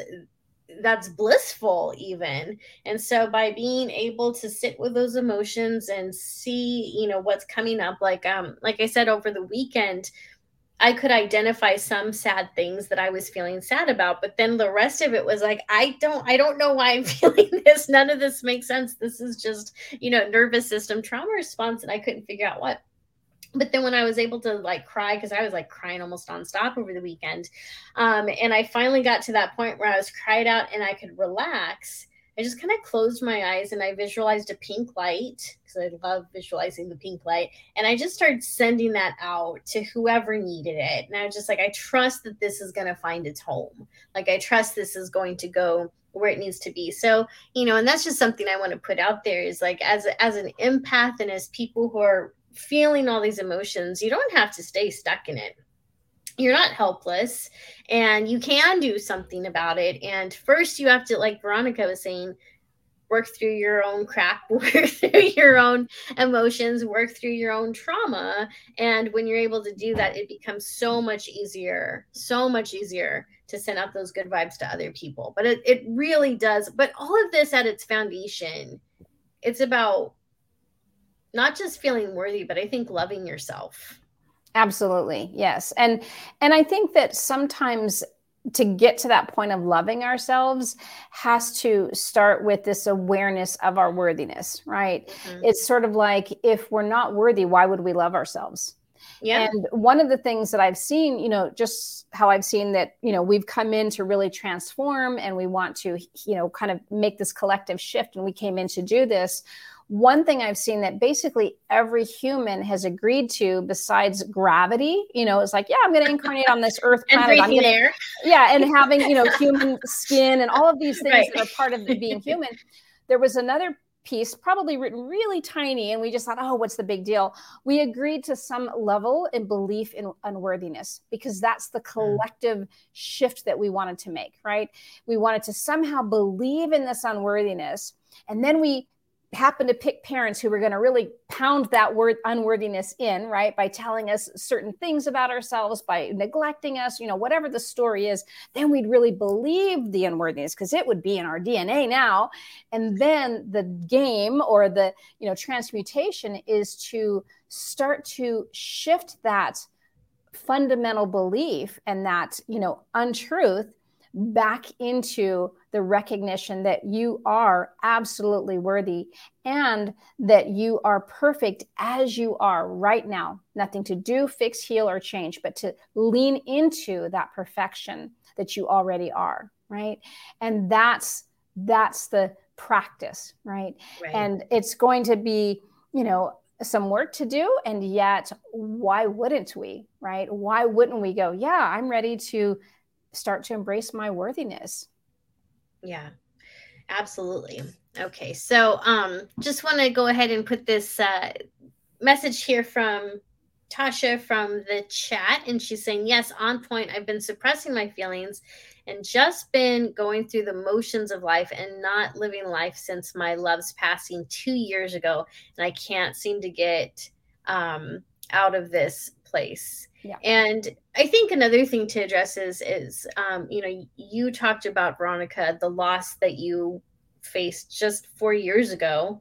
blissful even. And so by being able to sit with those emotions and see, what's coming up, like I said, over the weekend, I could identify some sad things that I was feeling sad about, but then the rest of it was like, I don't know why I'm feeling this. None of this makes sense. This is just, nervous system trauma response, and I couldn't figure out what. But then when I was able to cry, because I was crying almost nonstop over the weekend, and I finally got to that point where I was cried out and I could relax, I just kind of closed my eyes and I visualized a pink light, because I love visualizing the pink light. And I just started sending that out to whoever needed it. And I was just like, I trust that this is going to find its home. I trust this is going to go where it needs to be. So, and that's just something I want to put out there, is as an empath, and as people who are feeling all these emotions, you don't have to stay stuck in it. You're not helpless, and you can do something about it. And first you have to, like Veronica was saying, work through your own crap, work through your own emotions, work through your own trauma. And when you're able to do that, it becomes so much easier to send out those good vibes to other people. But it really does. But all of this at its foundation, it's about not just feeling worthy, but I think loving yourself. Absolutely. Yes. And I think that sometimes to get to that point of loving ourselves has to start with this awareness of our worthiness, right? Mm-hmm. It's sort of like, if we're not worthy, why would we love ourselves? Yeah. And one of the things that I've seen, just how I've seen that, we've come in to really transform, and we want to, kind of make this collective shift, and we came in to do this. One thing I've seen that basically every human has agreed to, besides gravity, it's like, yeah, I'm going to incarnate on this earth planet. I'm air. Yeah. And having, human skin and all of these things that are part of being human. There was another piece, probably written really tiny, and we just thought, oh, what's the big deal? We agreed to some level in belief in unworthiness, because that's the collective shift that we wanted to make, right? We wanted to somehow believe in this unworthiness, and then we happen to pick parents who were going to really pound that word unworthiness in, right? By telling us certain things about ourselves, by neglecting us, whatever the story is, then we'd really believe the unworthiness, because it would be in our DNA now. And then the game, or the, transmutation, is to start to shift that fundamental belief and that, untruth back into the recognition that you are absolutely worthy, and that you are perfect as you are right now. Nothing to do, fix, heal, or change, but to lean into that perfection that you already are, right? And that's the practice, right? And it's going to be, some work to do. And yet, why wouldn't we, right? Why wouldn't we go, yeah, I'm ready to start to embrace my worthiness? Yeah, absolutely. Okay. So, just want to go ahead and put this message here from Tasha from the chat. And she's saying, yes, on point. I've been suppressing my feelings and just been going through the motions of life and not living life since my love's passing 2 years ago. And I can't seem to get out of this place. Yeah. And I think another thing to address is you talked about, Veronica, the loss that you faced just 4 years ago.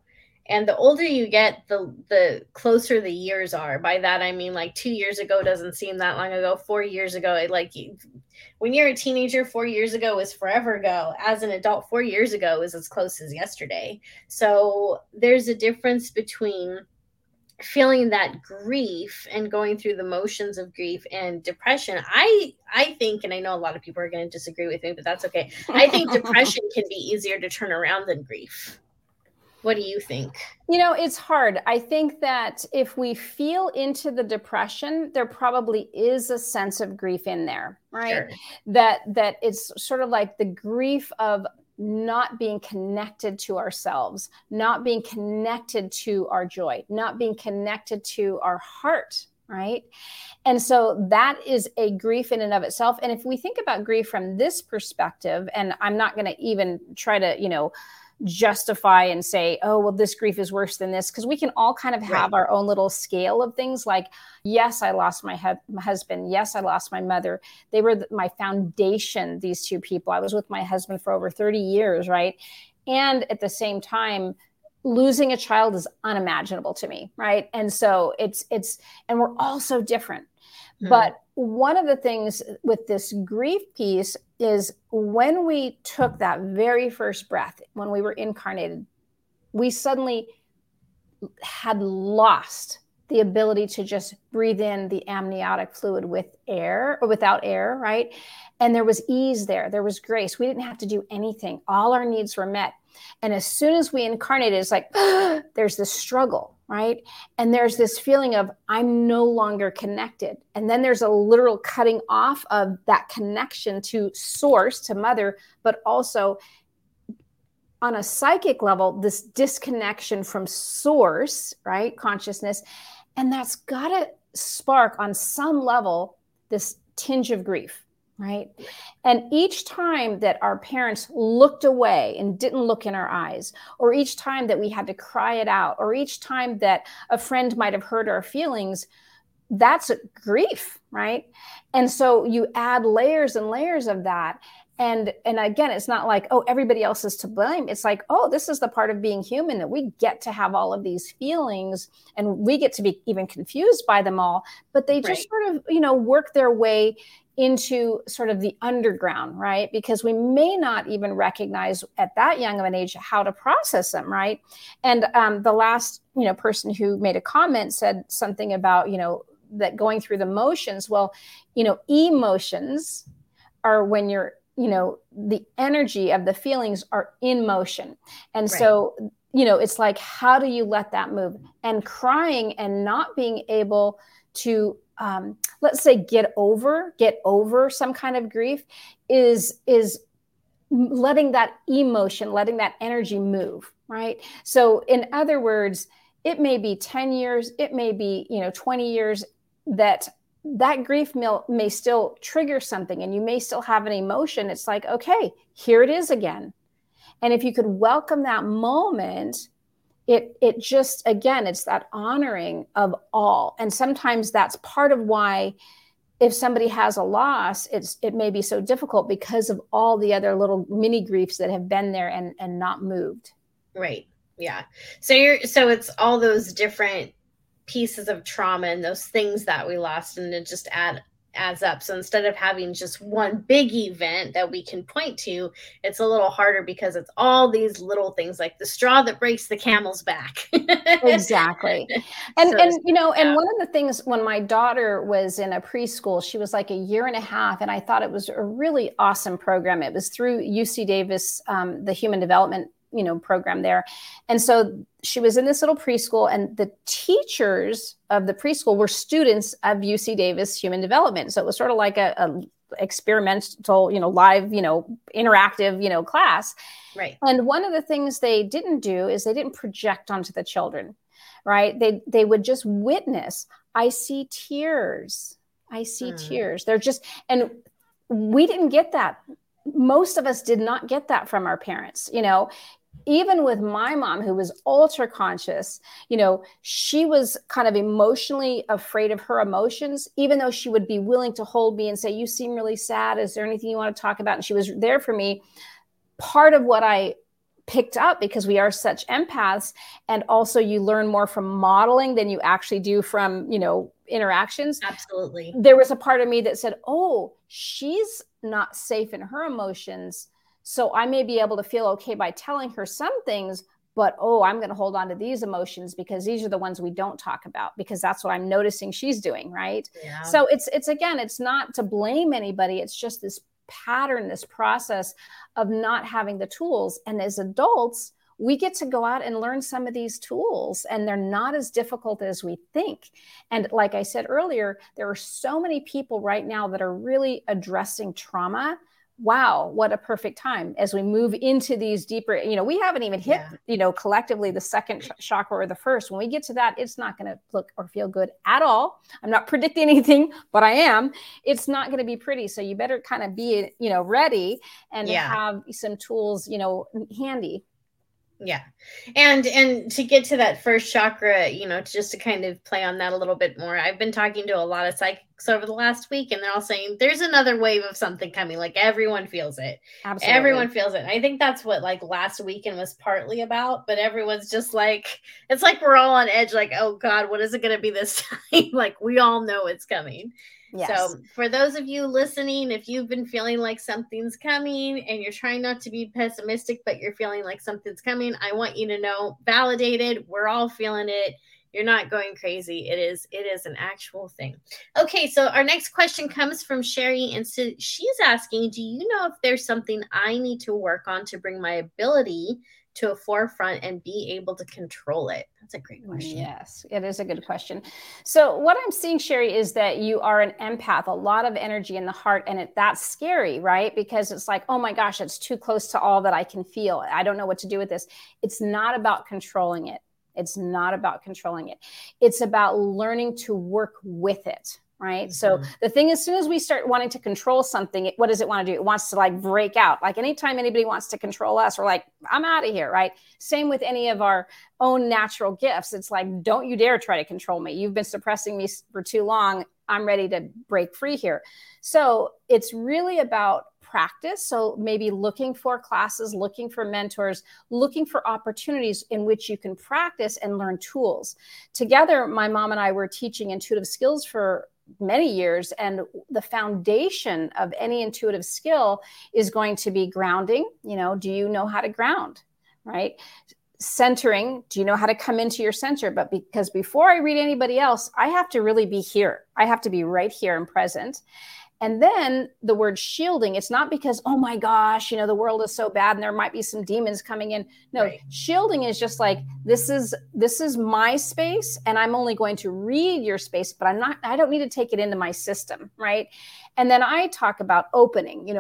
And the older you get, the closer the years are. By that, I mean, like 2 years ago doesn't seem that long ago. 4 years ago, when you're a teenager, 4 years ago was forever ago. As an adult, 4 years ago is as close as yesterday. So there's a difference between feeling that grief and going through the motions of grief and depression. I think, and I know a lot of people are going to disagree with me, but that's okay. I think depression can be easier to turn around than grief. What do you think? It's hard. I think that if we feel into the depression, there probably is a sense of grief in there, right? Sure. That it's sort of like the grief of not being connected to ourselves, not being connected to our joy, not being connected to our heart, right? And so that is a grief in and of itself. And if we think about grief from this perspective, and I'm not going to even try to, justify and say, oh, well, this grief is worse than this, because we can all kind of have our own little scale of things. Like, yes, I lost my husband. Yes, I lost my mother. They were my foundation, these two people. I was with my husband for over 30 years, right? And at the same time, losing a child is unimaginable to me, right? And so it's and we're all so different. But one of the things with this grief piece is when we took that very first breath, when we were incarnated, we suddenly had lost the ability to just breathe in the amniotic fluid with air or without air, right? And there was ease there. There was grace. We didn't have to do anything. All our needs were met. And as soon as we incarnated, it's like, there's this struggle, right? And there's this feeling of, I'm no longer connected. And then there's a literal cutting off of that connection to source, to mother, but also on a psychic level, this disconnection from source, right? Consciousness. And that's got to spark on some level this tinge of grief. Right. And each time that our parents looked away and didn't look in our eyes, or each time that we had to cry it out, or each time that a friend might have hurt our feelings, that's grief. Right. And so you add layers and layers of that. And again, it's not like, oh, everybody else is to blame. It's like, oh, this is the part of being human, that we get to have all of these feelings and we get to be even confused by them all. But they just sort of, work their way into sort of the underground, right? Because we may not even recognize at that young of an age how to process them, right? And the last, person who made a comment said something about, that going through the motions. Well, emotions are when you're, the energy of the feelings are in motion. And so, it's like, how do you let that move? And crying and not being able to let's say get over some kind of grief is letting that emotion, letting that energy move, right? So in other words, it may be 10 years, it may be 20 years that grief may still trigger something, and you may still have an emotion. It's like, okay, here it is again. And if you could welcome that moment, it just, again, it's that honoring of all. And sometimes that's part of why, if somebody has a loss, it may be so difficult because of all the other little mini griefs that have been there and not moved. Right. Yeah. So it's all those different pieces of trauma and those things that we lost, and it just adds up. So instead of having just one big event that we can point to, it's a little harder because it's all these little things, like the straw that breaks the camel's back. Exactly. And one of the things, when my daughter was in a preschool, she was like a year and a half, and I thought it was a really awesome program. It was through UC Davis, the Human Development program there. And so she was in this little preschool, and the teachers of the preschool were students of UC Davis Human Development. So it was sort of like a experimental, live, interactive, class. Right. And one of the things they didn't do is they didn't project onto the children, right? They would just witness. I see tears. I see tears. They're just, and we didn't get that. Most of us did not get that from our parents, even with my mom, who was ultra conscious, she was kind of emotionally afraid of her emotions, even though she would be willing to hold me and say, you seem really sad. Is there anything you want to talk about? And she was there for me. Part of what I picked up because we are such empaths. And also you learn more from modeling than you actually do from, interactions. Absolutely. There was a part of me that said, oh, she's not safe in her emotions. So I may be able to feel okay by telling her some things, but, oh, I'm going to hold on to these emotions because these are the ones we don't talk about, because that's what I'm noticing she's doing. Right. Yeah. So it's again, it's not to blame anybody. It's just this pattern, this process of not having the tools. And as adults, we get to go out and learn some of these tools, and they're not as difficult as we think. And like I said earlier, there are so many people right now that are really addressing trauma. Wow, what a perfect time as we move into these deeper, we haven't even hit, collectively the second chakra or the first. When we get to that, it's not going to look or feel good at all. I'm not predicting anything, but I am. It's not going to be pretty. So you better kind of be, ready and have some tools, handy. Yeah. And to get to that first chakra, just to kind of play on that a little bit more, I've been talking to a lot of psychics over the last week, and they're all saying there's another wave of something coming. Like everyone feels it. Absolutely. Everyone feels it. I think that's what like last weekend was partly about, but everyone's just like, it's like we're all on edge. Like, oh God, what is it going to be this time? Like we all know it's coming. Yes. So for those of you listening, if you've been feeling like something's coming and you're trying not to be pessimistic, but you're feeling like something's coming, I want you to know, validated, we're all feeling it. You're not going crazy. It is an actual thing. Okay, so our next question comes from Sherry, and so she's asking, do you know if there's something I need to work on to bring my ability to a forefront and be able to control it? That's a great question. Yes, it is a good question. So what I'm seeing, Sherry, is that you are an empath, a lot of energy in the heart, and that's scary, right? Because it's like, oh my gosh, it's too close to all that I can feel. I don't know what to do with this. It's not about controlling it. It's not about controlling it. It's about learning to work with it. Right. Mm-hmm. So the thing, as soon as we start wanting to control something, what does it want to do? It wants to like break out. Like anytime anybody wants to control us, we're like, I'm out of here. Right. Same with any of our own natural gifts. It's like, don't you dare try to control me. You've been suppressing me for too long. I'm ready to break free here. So it's really about practice. So maybe looking for classes, looking for mentors, looking for opportunities in which you can practice and learn tools. Together, my mom and I were teaching intuitive skills for many years. And the foundation of any intuitive skill is going to be grounding. Do you know how to ground? Right? Centering. Do you know how to come into your center? But because before I read anybody else, I have to really be here. I have to be right here and present. And then the word shielding, it's not because, oh my gosh, the world is so bad and there might be some demons coming in. No, right. Shielding is just like, this is my space and I'm only going to read your space, but I don't need to take it into my system. Right. And then I talk about opening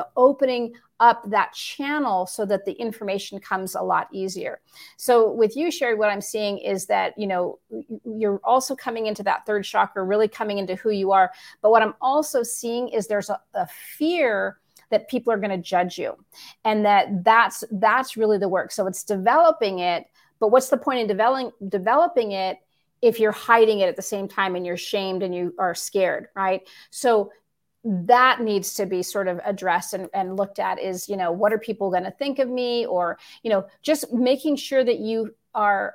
up that channel so that the information comes a lot easier. So with you, Sherry, what I'm seeing is that, you're also coming into that third chakra, really coming into who you are. But what I'm also seeing is there's a fear that people are going to judge you, and that's really the work. So it's developing it. But what's the point in developing it if you're hiding it at the same time and you're shamed and you are scared, right? So that needs to be sort of addressed and looked at is, what are people going to think of me? Or, just making sure that you are,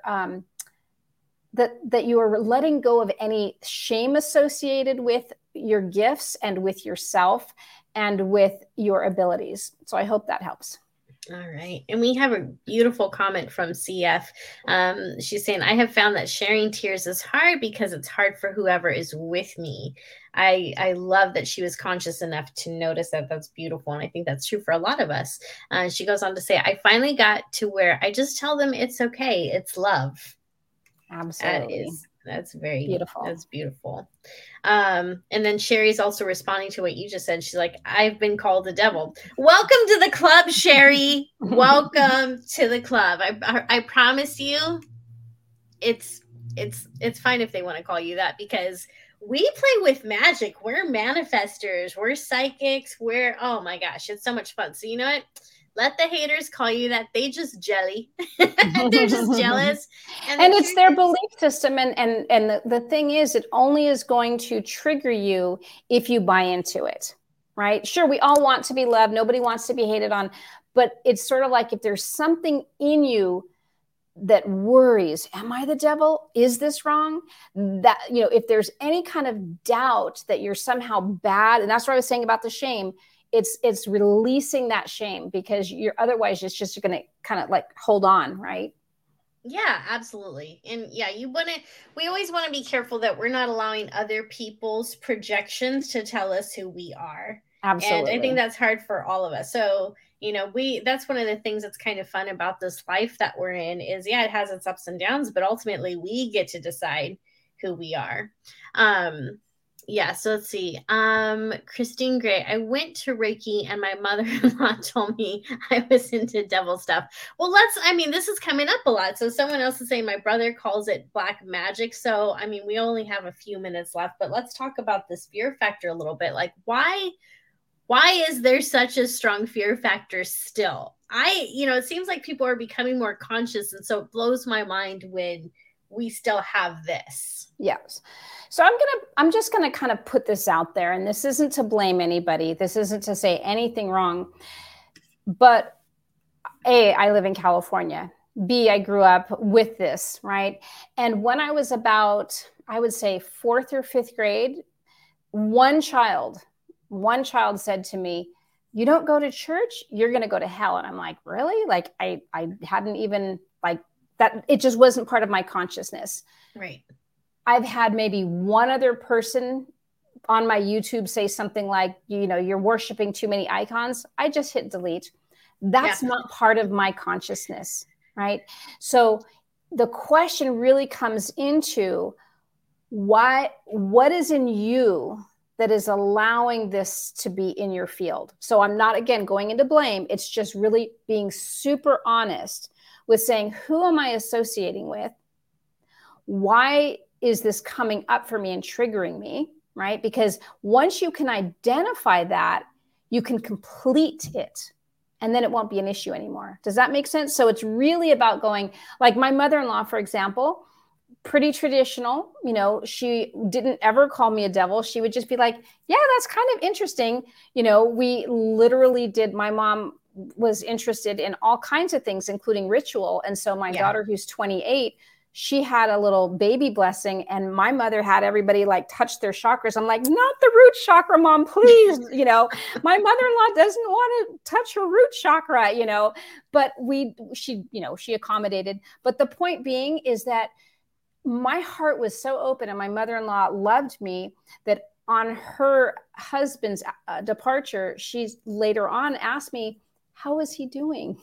that you are letting go of any shame associated with your gifts and with yourself and with your abilities. So I hope that helps. All right. And we have a beautiful comment from CF. She's saying, I have found that sharing tears is hard because it's hard for whoever is with me. I love that she was conscious enough to notice that. That's beautiful. And I think that's true for a lot of us. She goes on to say, I finally got to where I just tell them it's okay. It's love. Absolutely. That's very beautiful. That's beautiful. And then Sherry's also responding to what you just said. She's like, I've been called the devil. Welcome to the club, Sherry. Welcome to the club. I promise you, it's fine if they want to call you that, because we play with magic. We're manifestors. We're psychics. Oh my gosh, it's so much fun. So you know what? Let the haters call you that. They just jelly. They're just jealous. And it's their belief system. And the thing is, it only is going to trigger you if you buy into it, right? Sure, we all want to be loved. Nobody wants to be hated on. But it's sort of like if there's something in you that worries, am I the devil? Is this wrong? That, if there's any kind of doubt that you're somehow bad, and that's what I was saying about the shame, it's releasing that shame, because you're otherwise it's just going to kind of like hold on, right? Yeah, absolutely. And yeah, we always want to be careful that we're not allowing other people's projections to tell us who we are. Absolutely. And I think that's hard for all of us. So, that's one of the things that's kind of fun about this life that we're in is, yeah, it has its ups and downs, but ultimately we get to decide who we are. Yeah, so let's see. Christine Gray, I went to Reiki and my mother-in-law told me I was into devil stuff. Well, this is coming up a lot. So someone else is saying my brother calls it black magic. So, we only have a few minutes left, but let's talk about this fear factor a little bit. Like, why is there such a strong fear factor still? It seems like people are becoming more conscious, and so it blows my mind when we still have this. Yes. So I'm just going to kind of put this out there, and this isn't to blame anybody. This isn't to say anything wrong, but A, I live in California. B, I grew up with this, right? And when I was about, I would say 4th or 5th grade, one child said to me, you don't go to church, you're going to go to hell. And I'm like, really? Like I hadn't even like that. It just wasn't part of my consciousness. Right. I've had maybe one other person on my YouTube say something like, you're worshiping too many icons. I just hit delete. That's not part of my consciousness, right? So the question really comes into what is in you that is allowing this to be in your field. So I'm not, again, going into blame. It's just really being super honest with saying, who am I associating with? Why is this coming up for me and triggering me, right? Because once you can identify that, you can complete it, and then it won't be an issue anymore. Does that make sense? So it's really about going, like my mother-in-law, for example, pretty traditional. She didn't ever call me a devil. She would just be like, yeah, that's kind of interesting. We literally did, my mom was interested in all kinds of things, including ritual. And so my daughter, who's 28, she had a little baby blessing, and my mother had everybody like touch their chakras. I'm like, not the root chakra, Mom, please. My mother-in-law doesn't want to touch her root chakra, but she accommodated. But the point being is that my heart was so open, and my mother-in-law loved me, that on her husband's departure, she's later on asked me, how is he doing?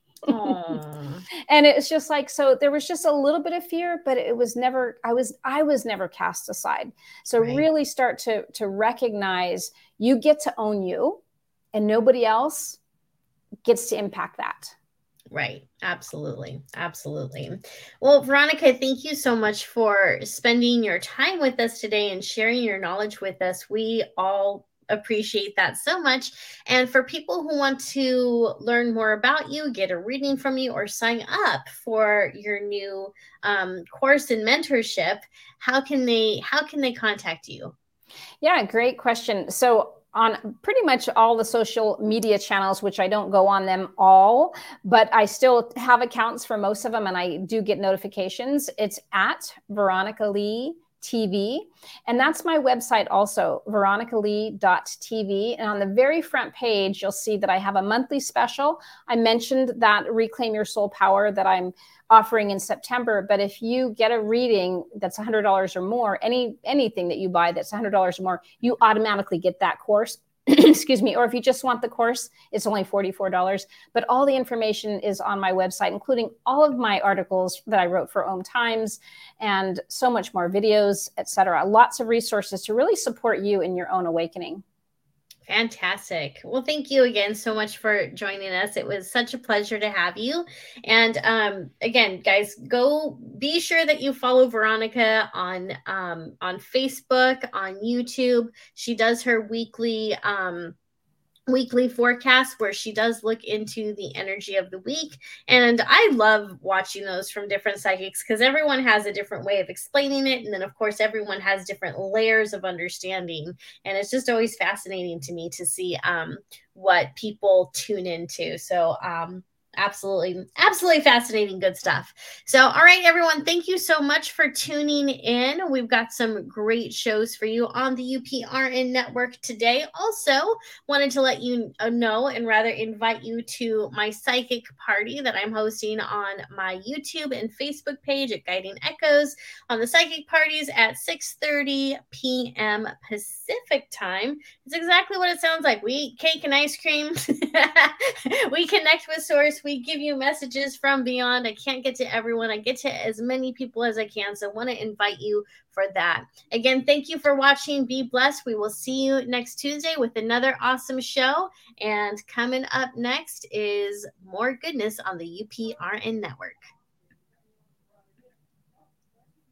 And it's just like, so there was just a little bit of fear, but it was never, I was never cast aside. So really start to recognize you get to own you, and nobody else gets to impact that. Right. Absolutely. Absolutely. Well, Veronica, thank you so much for spending your time with us today and sharing your knowledge with us. We all appreciate that so much. And for people who want to learn more about you, get a reading from you, or sign up for your new course and mentorship, how can they contact you? Yeah, great question. So on pretty much all the social media channels, which I don't go on them all, but I still have accounts for most of them, and I do get notifications. It's at Veronica Lee TV. And that's my website also, veronicalee.tv. And on the very front page, you'll see that I have a monthly special. I mentioned that Reclaim Your Soul Power that I'm offering in September. But if you get a reading that's $100 or more, anything that you buy that's $100 or more, you automatically get that course. Excuse me. Or if you just want the course, it's only $44. But all the information is on my website, including all of my articles that I wrote for Om Times and so much more, videos, etc. Lots of resources to really support you in your own awakening. Fantastic. Well, thank you again so much for joining us. It was such a pleasure to have you. And again, guys, go be sure that you follow Veronica on Facebook, on YouTube. She does her weekly weekly forecast where she does look into the energy of the week. And I love watching those from different psychics because everyone has a different way of explaining it. And then, of course, everyone has different layers of understanding. And it's just always fascinating to me to see what people tune into. So, absolutely fascinating, good stuff. So, all right, everyone, thank you so much for tuning in. We've got some great shows for you on the UPRN network today. Also, wanted to let you know and rather invite you to my psychic party that I'm hosting on my YouTube and Facebook page at Guiding Echoes on the psychic parties at 6:30 p.m. Pacific time. It's exactly what it sounds like. We eat cake and ice cream. We connect with source. We give you messages from beyond. I can't get to everyone. I get to as many people as I can. So I want to invite you for that. Again, thank you for watching. Be blessed. We will see you next Tuesday with another awesome show. And coming up next is more goodness on the UPRN network.